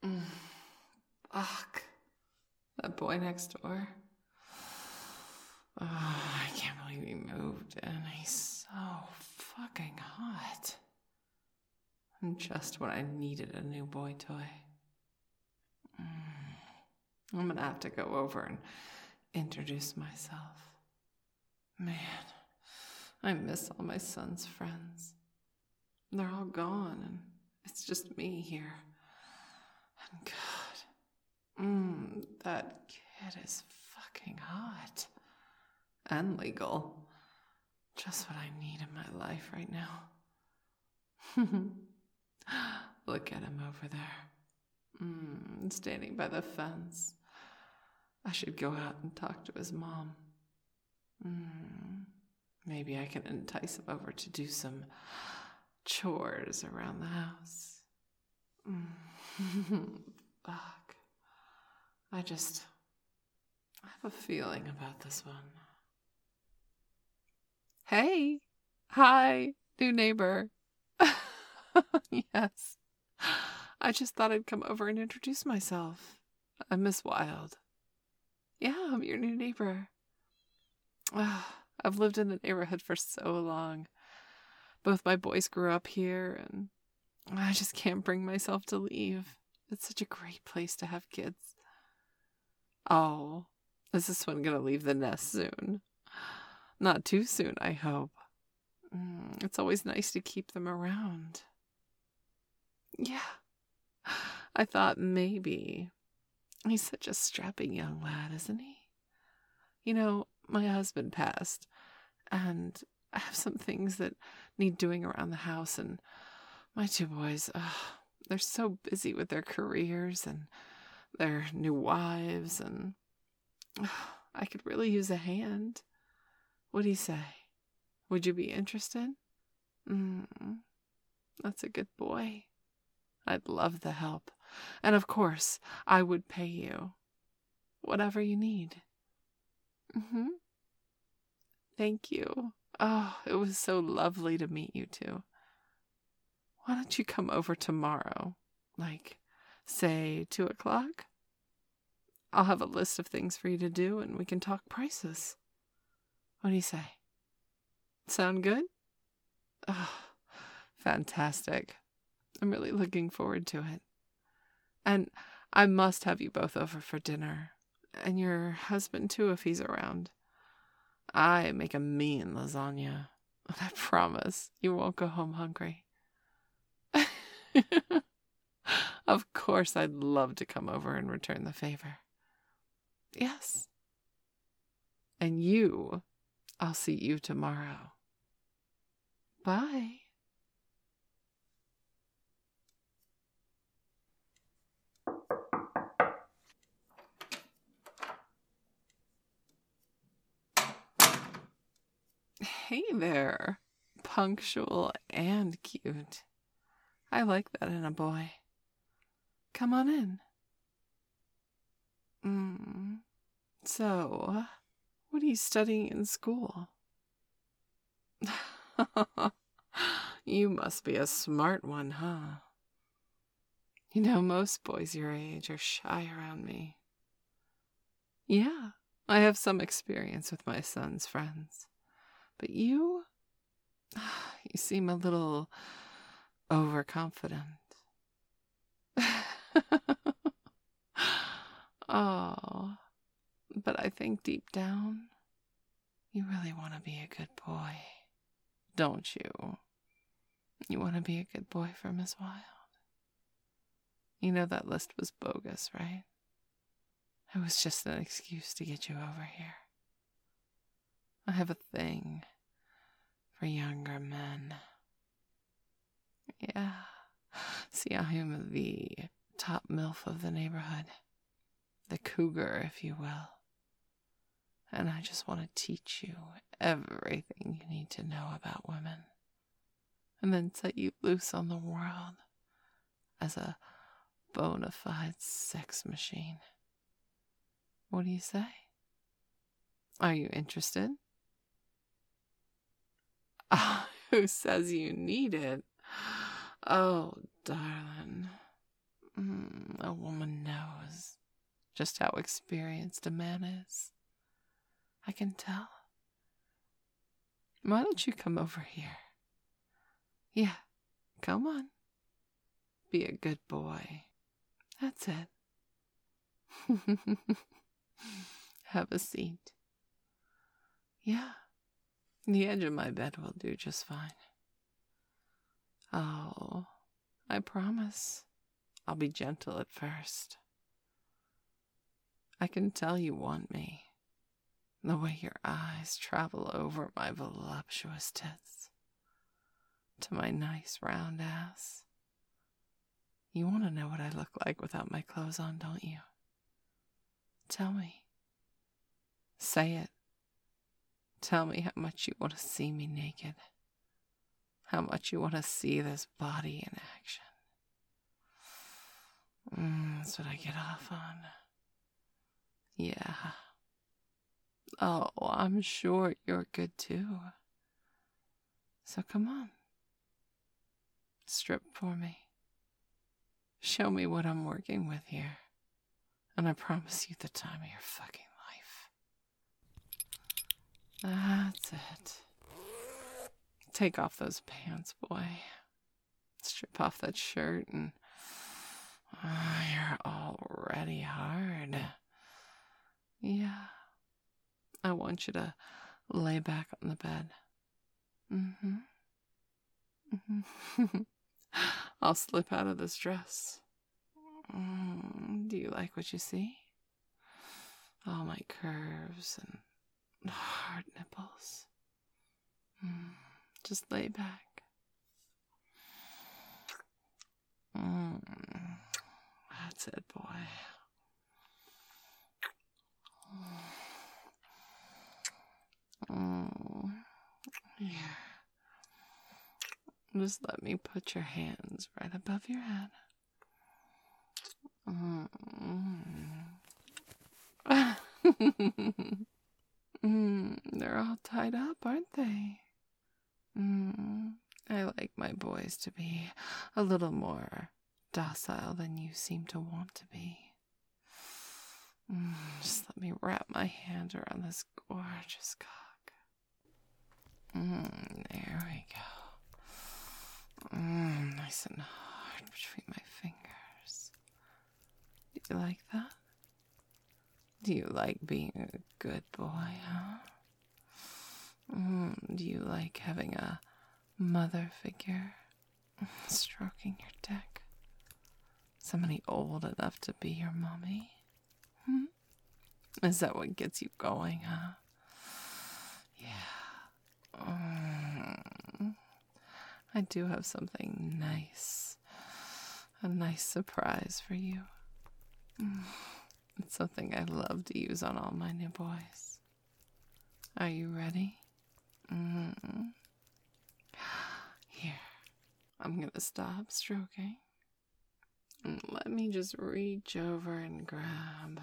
Fuck. That boy next door. I can't believe he moved in. He's so fucking hot. And just when I needed a new boy toy. I'm gonna have to go over and introduce myself. Man, I miss all my son's friends. They're all gone, and it's just me here. And God, that kid is fucking hot. And legal. Just what I need in my life right now. Look at him over there. Standing by the fence. I should go out and talk to his mom. Maybe I can entice him over to do some chores around the house. Fuck. I have a feeling about this one. Hey. Hi, new neighbor. Yes. I just thought I'd come over and introduce myself. I'm Miss Wild. Yeah, I'm your new neighbor. I've lived in the neighborhood for so long. Both my boys grew up here, and I just can't bring myself to leave. It's such a great place to have kids. Oh, is this one gonna leave the nest soon? Not too soon, I hope. It's always nice to keep them around. Yeah, I thought maybe. He's such a strapping young lad, isn't he? You know, my husband passed, and I have some things that need doing around the house, and my two boys, they're so busy with their careers and their new wives, and I could really use a hand. What do you say? Would you be interested? That's a good boy. I'd love the help. And of course, I would pay you. Whatever you need. Thank you. Oh, it was so lovely to meet you two. Why don't you come over tomorrow? Like, say 2:00? I'll have a list of things for you to do and we can talk prices. What do you say? Sound good? Oh, fantastic. I'm really looking forward to it. And I must have you both over for dinner. And your husband too, if he's around. I make a mean lasagna. And I promise you won't go home hungry. Of course, I'd love to come over and return the favor. Yes. And you, I'll see you tomorrow. Bye. Hey there. Punctual and cute. I like that in a boy. Come on in. So, what are you studying in school? You must be a smart one, huh? You know, most boys your age are shy around me. Yeah, I have some experience with my son's friends. But you seem a little overconfident. Oh, but I think deep down, you really want to be a good boy, don't you? You want to be a good boy for Miss Wild. You know that list was bogus, right? It was just an excuse to get you over here. I have a thing for younger men. Yeah. See, I am the top MILF of the neighborhood. The cougar, if you will. And I just want to teach you everything you need to know about women. And then set you loose on the world as a bona fide sex machine. What do you say? Are you interested? Who says you need it? Oh, darling. A woman knows just how experienced a man is. I can tell. Why don't you come over here? Yeah, come on. Be a good boy. That's it. Have a seat. Yeah, the edge of my bed will do just fine. Oh, I promise I'll be gentle at first. I can tell you want me. The way your eyes travel over my voluptuous tits to my nice round ass. You want to know what I look like without my clothes on, don't you? Tell me. Say it. Tell me how much you want to see me naked. How much you want to see this body in action. That's what I get off on. Yeah. Oh, I'm sure you're good too. So come on. Strip for me. Show me what I'm working with here. And I promise you the time of your fucking life. That's it. Take off those pants, boy. Strip off that shirt and you're already hard. Yeah. I want you to lay back on the bed. I'll slip out of this dress. Do you like what you see? All my curves and hard nipples. Just lay back. That's it, boy. Here. Just let me put your hands right above your head. They're all tied up, aren't they? I like my boys to be a little more docile than you seem to want to be. Just let me wrap my hand around this gorgeous cock. There we go. Nice and hard between my fingers. Do you like that? Do you like being a good boy, huh? Do you like having a mother figure stroking your dick? Somebody old enough to be your mommy? Is that what gets you going, huh? Yeah. I do have something nice. A nice surprise for you. It's something I love to use on all my new boys. Are you ready? Here. I'm gonna stop stroking. And let me just reach over and grab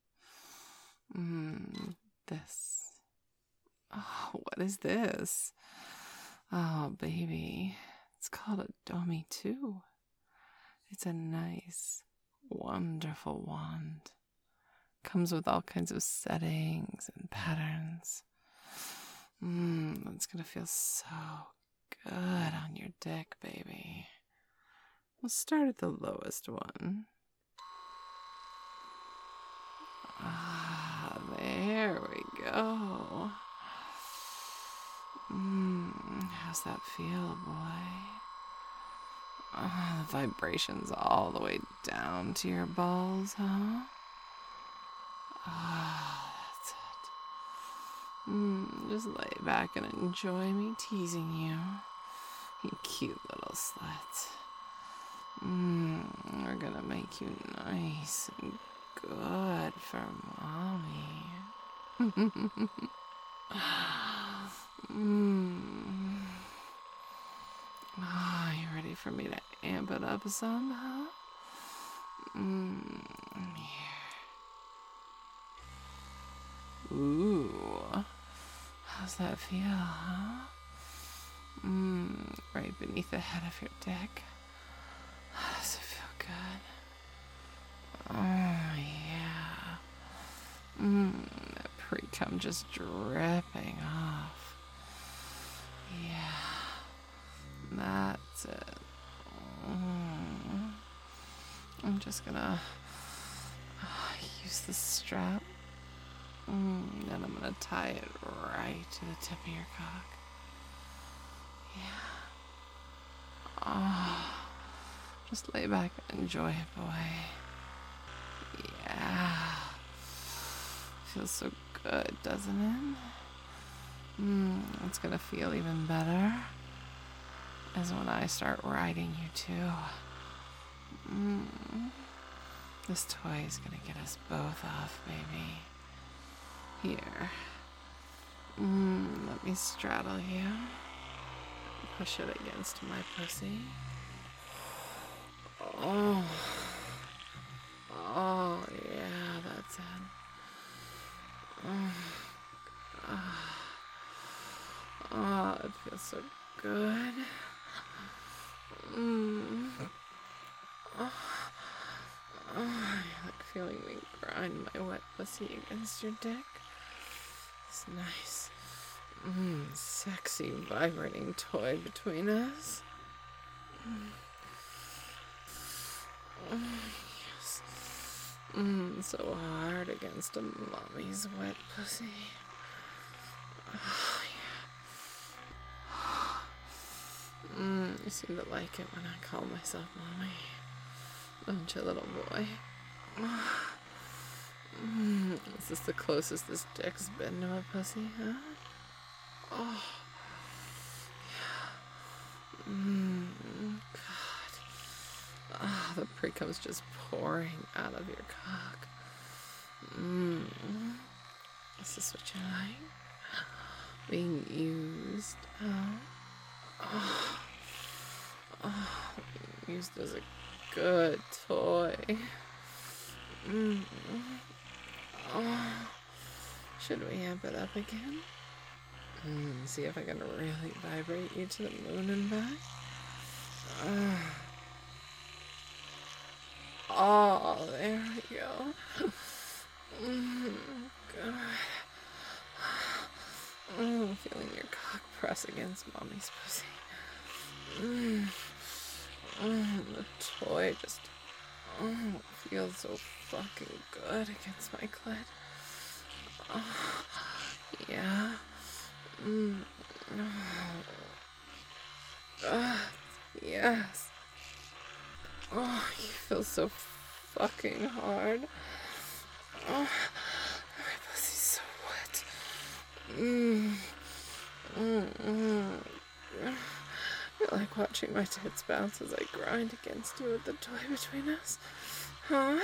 this. Oh, what is this? Oh, baby. It's called a Domi 2. It's a nice, wonderful wand. Comes with all kinds of settings and patterns. It's gonna feel so good on your dick, baby. We'll start at the lowest one. There we go. How's that feel, boy? The vibrations all the way down to your balls, huh? That's it. Just lay back and enjoy me teasing you. You cute little slut. We're gonna make you nice and good for mommy. You ready for me to amp it up some, huh? Here. Ooh. How's that feel, huh? Right beneath the head of your dick. Does it feel good? cum just dripping off. Yeah, that's it. I'm just gonna use this strap, and I'm gonna tie it right to the tip of your cock. Yeah. Oh, just lay back and enjoy it, boy. Yeah. Feels so good, doesn't it? It's gonna feel even better is when I start riding you too. This toy is gonna get us both off, baby. Here. Let me straddle you. Push it against my pussy. Oh. Oh, yeah, that's it. Oh, it feels so good. You like feeling me grind my wet pussy against your dick? It's nice. Sexy, vibrating toy between us. Yes. So hard against a mommy's wet pussy. Oh, yeah. You seem to like it when I call myself mommy. Don't you, little boy? Is this the closest this dick's been to a pussy, huh? Oh. Yeah. God. The pre-cum's just pouring out of your cock. Is this what you like? Being used, huh? Being used as a good toy. Should we amp it up again? See if I can really vibrate you to the moon and back. Oh, there we go. God. Feeling your cock press against mommy's pussy. The toy just feels so fucking good against my clit. Yeah. Yes. Oh, you feel so fucking hard. Oh, my pussy's so wet. You like watching my tits bounce as I grind against you with the toy between us? Huh?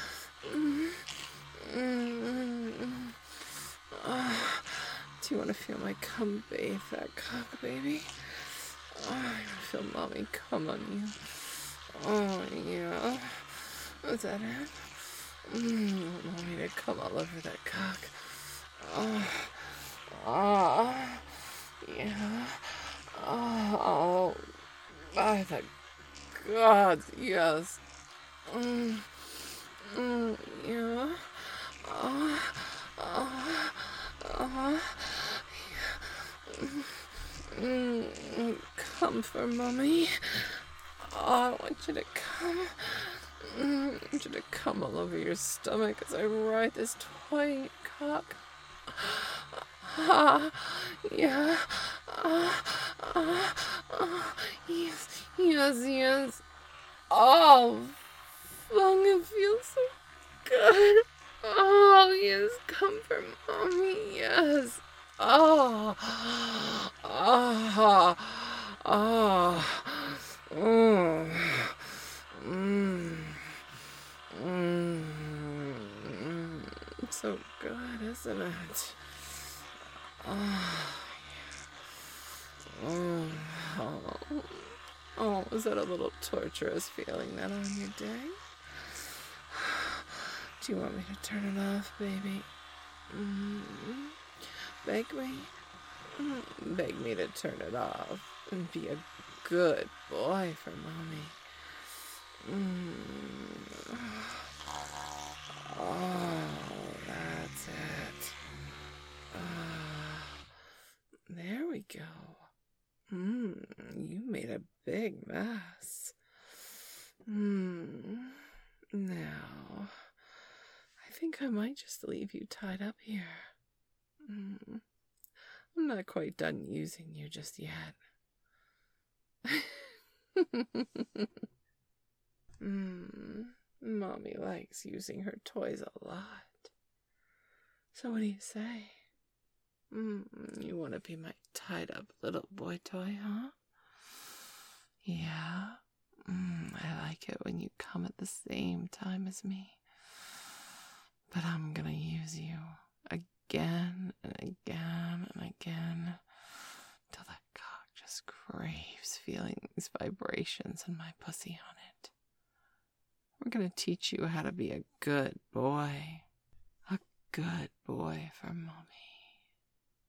Do you want to feel my cum bathe that cock, baby? Oh, I want to feel mommy cum on you. Oh, yeah. Is that it? Want me to come all over that cock? Yeah. Oh, by the gods, yes. Yeah. Come for mommy. Oh, I want you to come. I want you to come all over your stomach as I ride this toy in your cock. Yeah. Yes. Oh, fuck, it feels so good. Oh, yes, come for mommy, yes. Oh. It's so good, isn't it? Oh, is that a little torturous feeling that on your day? Do you want me to turn it off, baby? Beg me? Beg me to turn it off and be a good boy for mommy. Oh, that's it. go. You made a big mess. Now, I think I might just leave you tied up here. I'm not quite done using you just yet. Mommy likes using her toys a lot. So what do you say? You want to be my tied up little boy toy, huh? Yeah. I like it when you come at the same time as me. But I'm gonna use you again and again and again till the cock just craves feeling these vibrations in my pussy on it. We're gonna teach you how to be a good boy. A good boy